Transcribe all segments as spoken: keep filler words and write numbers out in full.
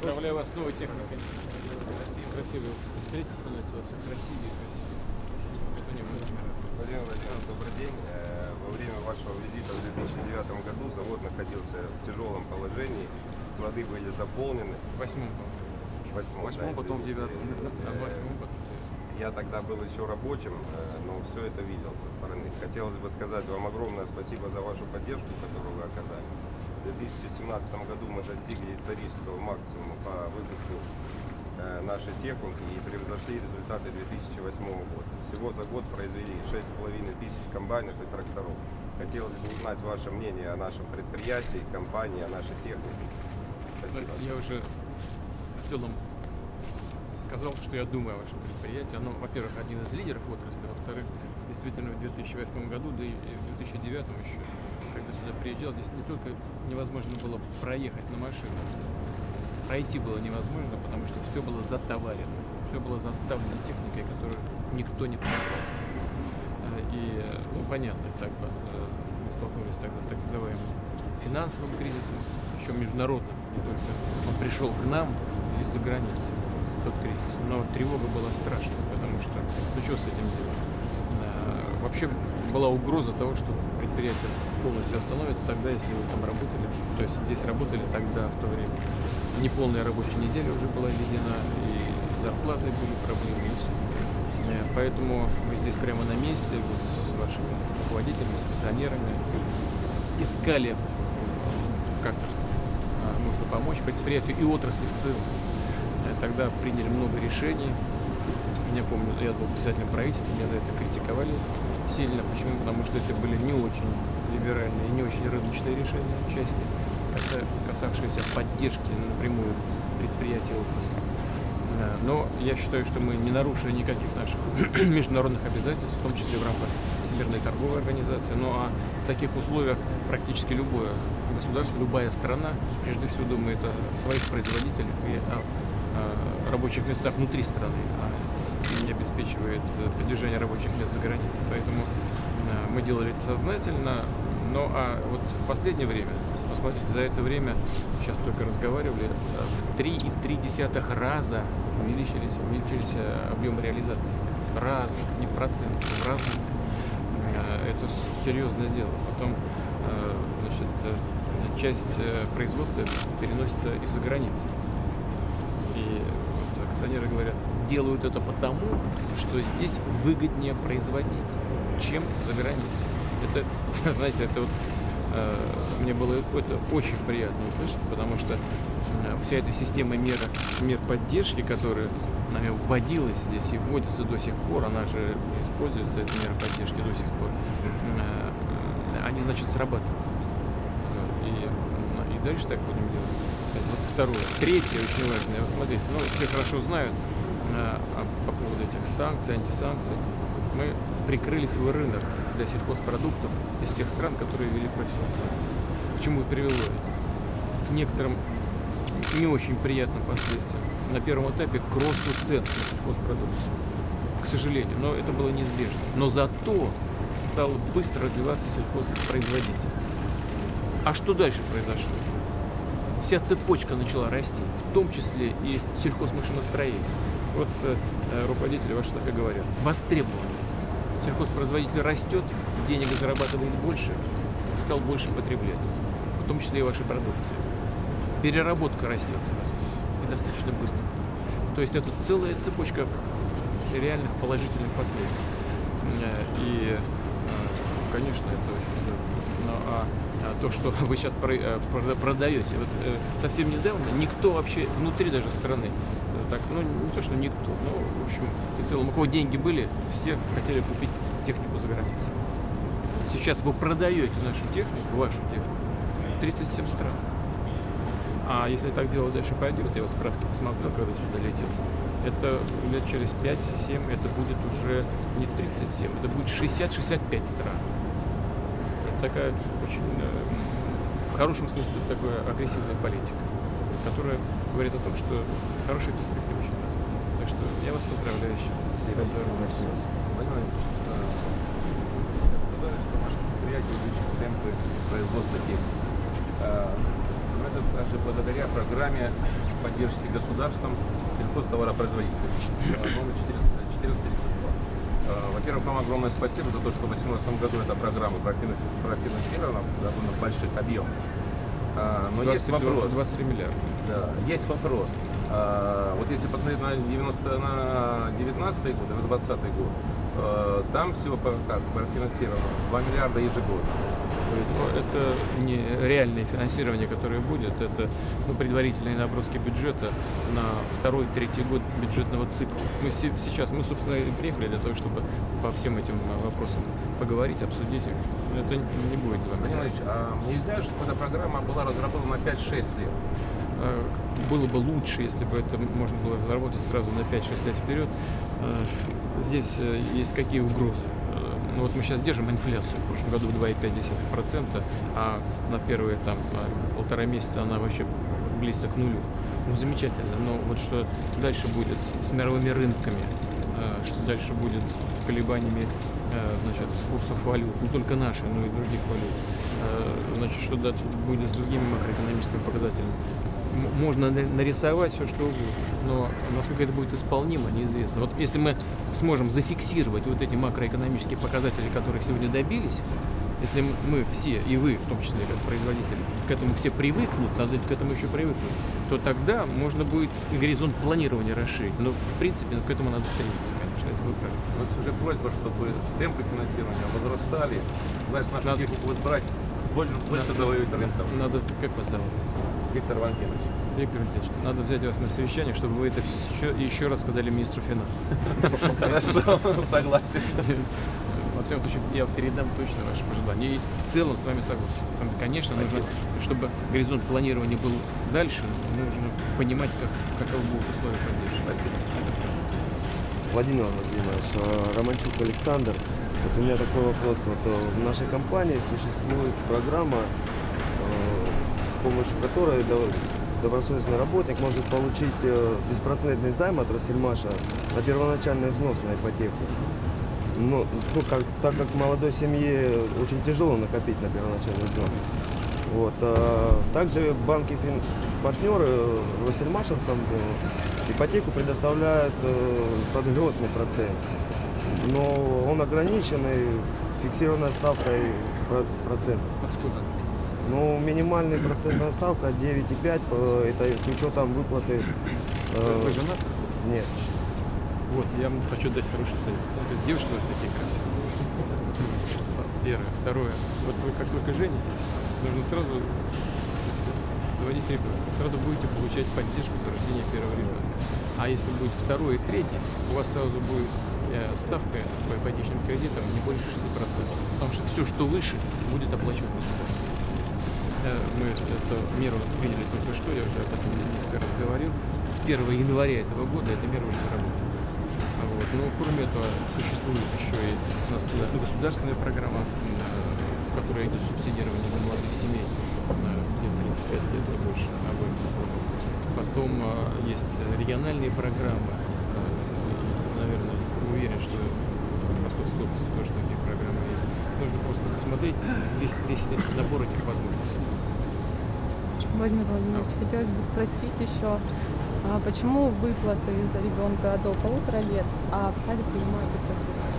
Поздравляю вас с новой техникой. Красивый. Предприятие становится у вас все красивее и красивее. Спасибо. Это не Владимир Владимирович, добрый день. Во время вашего визита в две тысячи девятом году завод находился в тяжелом положении, склады были заполнены. В восьмом, В восьмом, Восьмом, да, потом извините. девятом. а в восьмом потом. Я тогда был еще рабочим, но все это видел со стороны. Хотелось бы сказать вам огромное спасибо за вашу поддержку, которую вы оказали. В две тысячи семнадцатом году мы достигли исторического максимума по выпуску нашей техники и превзошли результаты две тысячи восьмого года. Всего за год произвели шесть с половиной тысяч комбайнов и тракторов. Хотелось бы узнать ваше мнение о нашем предприятии, компании, о нашей технике. Спасибо. Я уже в целом сказал, что я думаю о вашем предприятии. Оно, во-первых, один из лидеров отрасли, во-вторых, действительно в две тысячи восьмом году, да и в две тысячи девятом еще, когда сюда приезжал, здесь не только невозможно было проехать на машину, пройти было невозможно, потому что все было затоварено, все было заставлено техникой, которую никто не покупал. И, ну, понятно, так вот, мы столкнулись тогда с так называемым финансовым кризисом, причем международным, не только он пришел к нам из-за границы, тот кризис, но тревога была страшная, потому что, ну что с этим делать? Вообще была угроза того, что предприятие полностью остановится тогда, если вы там работали, то есть здесь работали тогда, в то время. Неполная рабочая неделя уже была введена, и зарплаты были проблемы, и все. Поэтому мы здесь прямо на месте, вот, с вашими руководителями, с акционерами искали, как нужно помочь предприятию и отрасли в целом. Тогда приняли много решений. Я помню, я был председателем правительства, меня за это критиковали сильно. Почему? Потому что это были не очень либеральные, не очень рыночные решения отчасти, касавшиеся поддержки напрямую предприятий отрасли. Но я считаю, что мы не нарушили никаких наших международных обязательств, в том числе в рамках Всемирной торговой организации. Ну а в таких условиях практически любое государство, любая страна, прежде всего думает о своих производителях и о рабочих местах внутри страны, а не обеспечивает продвижение рабочих мест за границей. Поэтому мы делали это сознательно. Ну а вот в последнее время, посмотрите, за это время, сейчас только разговаривали, в три и три десятых раза увеличились, увеличились объемы реализации. В разы, не в процент, в разы. Это серьезное дело. Потом, значит, часть производства переносится из-за границы. И вот акционеры говорят, делают это потому, что здесь выгоднее производить, чем за границей. Это, знаете, это вот э, мне было это очень приятно услышать, потому что э, вся эта система мер, мер поддержки, которая нами вводилась здесь и вводится до сих пор, она же используется, эта мера поддержки до сих пор, э, они, значит, срабатывают. И, и дальше так будем делать. Вот второе. Третье, очень важное. Вот смотрите, ну, все хорошо знают а, по поводу этих санкций, антисанкций. Мы прикрыли свой рынок для сельхозпродуктов из тех стран, которые ввели против нас санкции. К чему привело это? К некоторым не очень приятным последствиям. На первом этапе к росту цен на сельхозпродукцию. К сожалению, но это было неизбежно. Но зато стал быстро развиваться сельхозпроизводитель. А что дальше произошло? Вся цепочка начала расти, в том числе и сельхозмашиностроение. Вот э, руководители ваши так и говорят. Востребованы. Сельхозпроизводитель растет, денег зарабатывает больше, стал больше потреблять, в том числе и вашей продукции. Переработка растет сразу и достаточно быстро. То есть это целая цепочка реальных положительных последствий. И, конечно, это очень здорово. Но, а, а то, что вы сейчас продаете, вот, э, совсем недавно никто вообще внутри даже страны, так, ну не то, что никто, но в общем, в целом, у кого деньги были, все хотели купить технику за границей. Сейчас вы продаете нашу технику, вашу технику, в тридцать семь стран. А если так дело дальше пойдет, я вот справки посмотрел, когда сюда летел, это лет через пять-семь это будет уже не тридцать семь, это будет шестьдесят-шестьдесят пять стран. Это такая очень, в хорошем смысле, такая агрессивная политика, которая говорит о том, что хорошие перспективы очень развиты. Так что я вас поздравляю еще. Спасибо. Спасибо. Что наше предприятие увеличит темпы производства техники. Это также благодаря программе поддержки государством сельхозтоваропроизводителей. Э, Номер четыреста тридцать два. Э, Во-первых, вам огромное спасибо за то, что в две тысячи восемнадцатом году эта программа профинанс- профинансирована в довольно больших объемах. Э, Но есть вопрос. двадцать три миллиарда. Да, есть вопрос. А, вот если посмотреть на девяносто, на девятнадцатый год, на двадцатый год, э, там всего по- как профинансировано два миллиарда ежегодно. То есть, ну, это не реальное финансирование, которое будет, это ну, предварительные наброски бюджета на второй, третий год бюджетного цикла. Мы се- сейчас, мы, собственно, и приехали для того, чтобы по всем этим э, вопросам поговорить, обсудить их. Это не будет два Владимир миллиарда. Ильич, а нельзя, чтобы эта программа была разработана на пять-шесть лет? Э, Было бы лучше, если бы это можно было разработать сразу на пять-шесть лет вперед. Э, Здесь э, есть какие угрозы? Э, Ну вот мы сейчас держим инфляцию, в прошлом году два и пять десятых процента, а на первые там э, полтора месяца она вообще близко к нулю. Ну замечательно, но вот что дальше будет с, с мировыми рынками, э, что дальше будет с колебаниями э, значит, курсов валют, не только наши, но и других валют. Э, Значит, что дальше будет с другими макроэкономическими показателями. М- Можно на- нарисовать все, что угодно, но насколько это будет исполнимо, неизвестно. Вот если мы сможем зафиксировать вот эти макроэкономические показатели, которых сегодня добились, если м- мы все, и вы в том числе, как производители, к этому все привыкнут, надо к этому еще привыкнуть, то тогда можно будет и горизонт планирования расширить. Но, в принципе, к этому надо стремиться, конечно, это вы правы. У нас уже просьба, чтобы темпы финансирования возрастали. Знаешь, нашу Надо- технику будет брать больше, больше Надо- довоевых рынков. Надо, как вас зовут? Виктор Валентинович. Виктор Валентинович, надо взять вас на совещание, чтобы вы это еще, еще раз сказали министру финансов. Хорошо, согласен. Во всяком случае, я передам точно ваши пожелания. И в целом с вами согласен. Конечно, нужно, чтобы горизонт планирования был дальше, нужно понимать, как, каковы будут условия поддержки. Спасибо. Владимир Владимирович, э, Романчук Александр. Вот у меня такой вопрос. Вот э, в нашей компании существует программа, э, с помощью которой дов- добросовестный работник может получить э, беспроцентный займ от Россельмаша на первоначальный взнос на ипотеку. Но, ну, как, так как молодой семье очень тяжело накопить на первоначальный взнос. Вот, а также банки фин- партнеры Россельмашевцам э, ипотеку предоставляют э, под льготный процент. Но он ограниченный фиксированной ставкой про- процентов. Под сколько? Ну, минимальная процентная ставка девять и пять, э, это с учетом выплаты. э, Вы женаты? Нет. Вот, я вам хочу дать хороший совет. Смотрите, девушки у вас такие красивые. Первое. Второе. Вот вы как только женитесь, нужно сразу заводить ребенка. Сразу будете получать поддержку за рождение первого ребенка. А если будет второй и третий, у вас сразу будет э, ставка по ипотечным кредитам не больше шести процентов. Потому что все, что выше, будет оплачивать государство. Э, Мы эту меру приняли только что, я уже об этом несколько раз говорил. С первого января этого года эта мера уже заработала. А Вот. Но кроме этого существует еще и у нас э, государственная программа, э, в которой идет субсидирование для молодых семей, э, где тридцать пять лет и больше обоим супругам. Потом э, есть региональные программы. Э, Наверное, уверен, что в Ростовской области тоже такие программы есть. Нужно просто посмотреть весь, весь этот набор этих возможностей. Владимир Владимирович, А. хотелось бы спросить еще, а почему выплаты за ребенка до полутора лет, а в садик принимают только в год?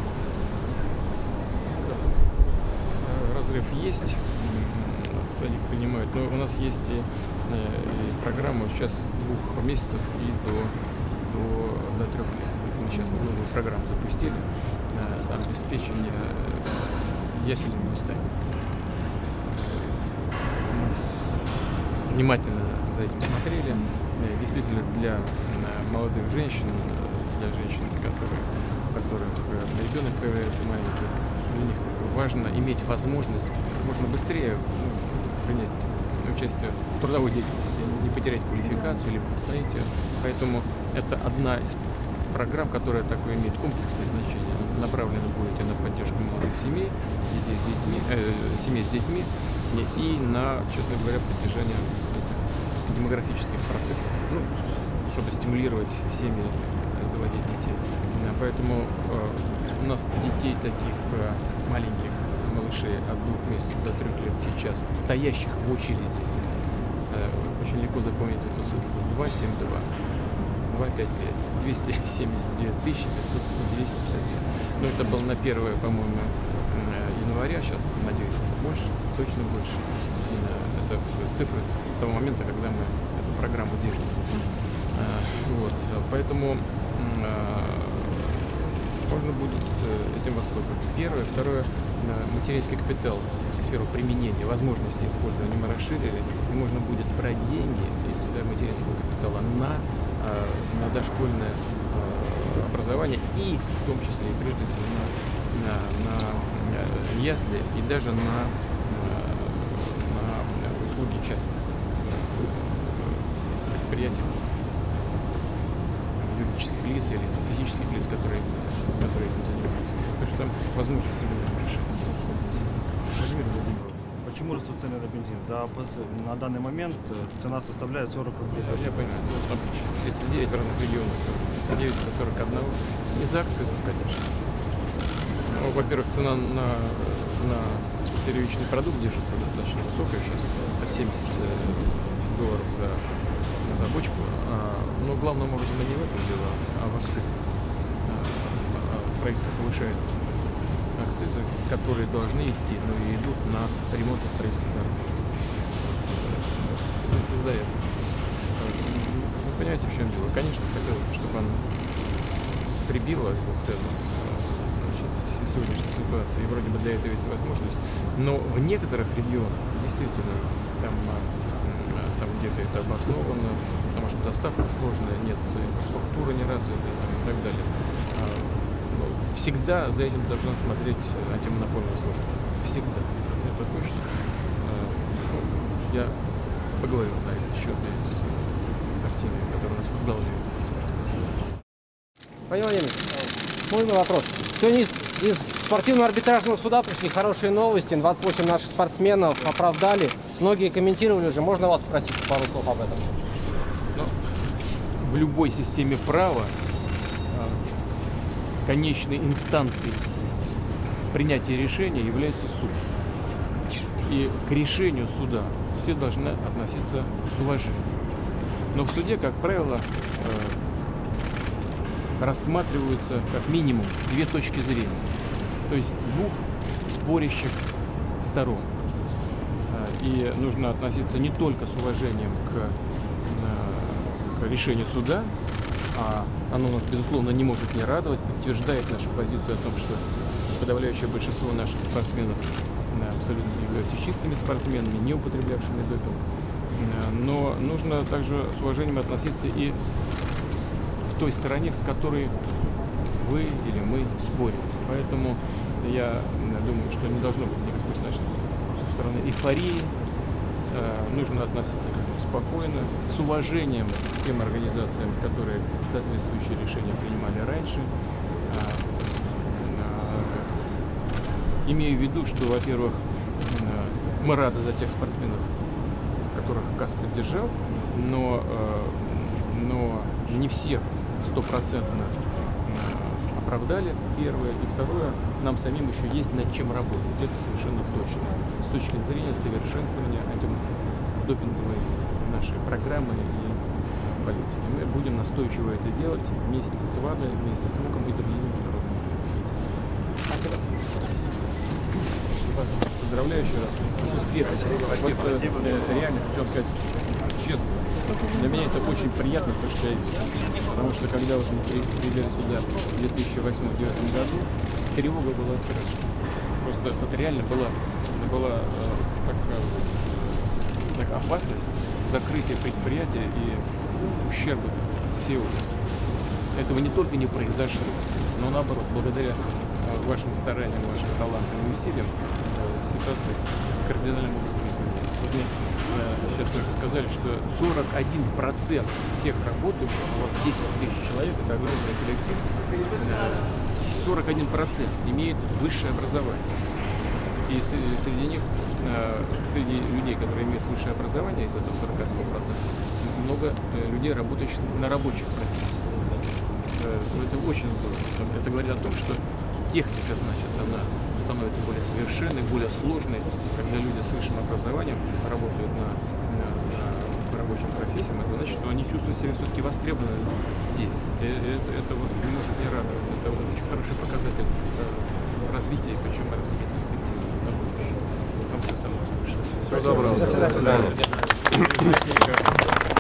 Э, Разрыв есть, м, садик принимают, но у нас есть и, э, и программа сейчас с двух месяцев и до, до, до трех лет. Мы сейчас новую программу запустили, э, обеспечение э, ясельными местами. Мы с- внимательно за этим смотрели. Э, Действительно, для э, молодых женщин, э, для женщин, которые, у которых э, ребенок появляется маленький, для них важно иметь возможность как можно быстрее ну, принять участие в трудовой деятельности, не потерять квалификацию, либо восстановить ее. Поэтому это одна из программ, которая такое имеет комплексное значение. Направлена будет и на поддержку молодых семей, детей с детьми, э, семей с детьми, и, и на, честно говоря, поддержание этих демографических процессов, ну, чтобы стимулировать семьи э, заводить детей. Э, Поэтому э, у нас детей таких э, маленьких малышей от двух месяцев до трех лет сейчас, стоящих в очереди, э, очень легко запомнить эту цифру. два семь два, два пять пять, двести семьдесят две тысячи пятьсот, двести пятьдесят две. Но это было на первое, по-моему, января, сейчас, надеюсь, уже больше, точно больше. Это цифры с того момента, когда мы эту программу держим. Вот, поэтому можно будет этим воспользоваться. Первое. Второе, материнский капитал в сферу применения, возможности использования мы расширили, и можно будет брать деньги из материнского капитала на, на дошкольное образование и в том числе и прежде всего на, на, на ясли и даже на, на услуги частных предприятий, юридических лиц или физических лиц, которые, которые этим занимаются. Потому что там возможности будут большие. Владимир Владимирович, почему растут цены на бензин? За, на данный момент цена составляет сорок рублей за Я понимаю, ну, там тридцать девять в разных регионах, тридцать девять до сорок один. Из-за акцизов, конечно. Ну, во-первых, цена на, на первичный продукт держится достаточно высокая сейчас, под семьдесят долларов за, за бочку. А, но главным образом не в этом дело, а в акцизах. А, правительство повышает акцизы, которые должны идти, но и идут на ремонт и строительство дорог. Вот, из-за этого. Вы понимаете, в чем дело? Конечно, хотелось бы, чтобы он прибило эту цену, значит, сегодняшней ситуации, и вроде бы для этого есть возможность, но в некоторых регионах действительно там, там где-то это обосновано, потому что доставка сложная, нет инфраструктуры не развитой и так далее. Всегда за этим должна смотреть антимонопольная служба. Всегда. Это точно. Я поговорил на этот счет с Артемием, который нас возглавляет. Владимир Владимирович, мой вопрос. Сегодня из, из спортивного арбитражного суда пришли хорошие новости. двадцать восемь наших спортсменов оправдали. Многие комментировали уже. Можно вас спросить пару слов об этом? Но в любой системе права конечной инстанцией принятия решения является суд. И к решению суда все должны относиться с уважением. Но в суде, как правило, рассматриваются как минимум две точки зрения, то есть двух спорящих сторон. И нужно относиться не только с уважением к, к решению суда, а оно нас, безусловно, не может не радовать, подтверждает нашу позицию о том, что подавляющее большинство наших спортсменов абсолютно являются чистыми спортсменами, не употреблявшими допинг. Но нужно также с уважением относиться и к той стороне, с которой вы или мы спорим. Поэтому я думаю, что не должно быть никакой значит, со стороны эйфории. Нужно относиться к этому спокойно, с уважением к тем организациям, которые соответствующие решения принимали раньше. Имею в виду, что, во-первых, мы рады за тех спортсменов, которых КАС поддержал, но, но не всех стопроцентно оправдали, первое. И второе, нам самим еще есть над чем работать. Это совершенно точно. С точки зрения совершенствования антидопинговой нашей программы и политики. Мы будем настойчиво это делать вместе с ВАДА, вместе с МОКом и другими международными организациями. Поздравляю еще раз с успехом. Вот, э, реально, хочу вам сказать честно, для меня это очень приятно, потому что, потому что когда вот мы приезжали сюда в две тысячи восьмом — две тысячи девятом году, тревога была страшная. Просто вот реально была, была э, такая, такая опасность закрытия предприятия и ущерба всей области. Этого не только не произошло, но наоборот, благодаря вашим стараниям, вашим талантам и усилиям ситуация кардинальным образом изменилась. Вот мне э, сейчас только сказали, что сорок один процент всех работающих, у вас десять тысяч человек, это огромный коллектив, сорок один процент имеет высшее образование. И среди них, э, среди людей, которые имеют высшее образование, из этого сорок один процент, много э, людей, работающих на рабочих профессиях. Э, это очень здорово. Это говорит о том, что техника, значит, она становится более совершенной, более сложной, когда люди с высшим образованием работают на, на, на рабочих независимо, это значит, что они чувствуют себя все-таки востребованы здесь. И это, это вот не может не радовать. Это вот очень хороший показатель э, развития, причем развития перспективы на будущее. Вам всего самого хорошего. Всего доброго. До свидания.